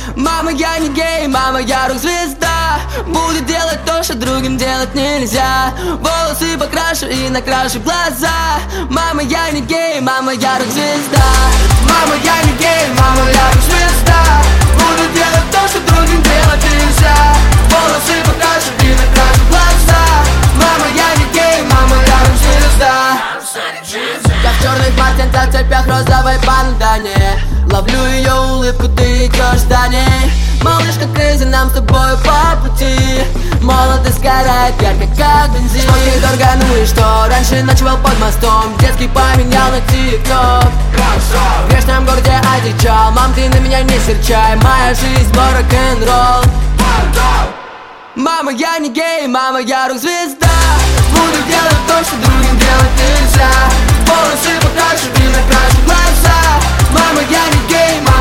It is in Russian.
Мама, я не гей, мама, я рок-звезда. Буду делать то, что другим делать нельзя. Волосы покрашу и накрашу глаза. Мама, я не гей, мама, я рок-звезда. Мама, я не гей, мама, я рок-звезда. Буду делать то, что другим делать нельзя. Волосы покрашу и накрашу глаза. Мама, я не гей, мама, я рок-звезда. Я в черных полотенцах, цепях розовой бандане. Ловлю ее улыбку, ты идешь за ней. Малышка Крейзи, нам с тобою по пути. Молодость сгорает ярко, как бензин. Что ты дорого, ну и что? Раньше ночевал под мостом, детский поменял на тик-ток. В грешном городе одичал. Мам, ты на меня не серчай, моя жизнь был рок-н-ролл. Мама, я не гей, мама, я рок-звезда. Буду делать то, что другим делать нельзя. Волосы покрашу и накрашу глаза. Мама, я не гей,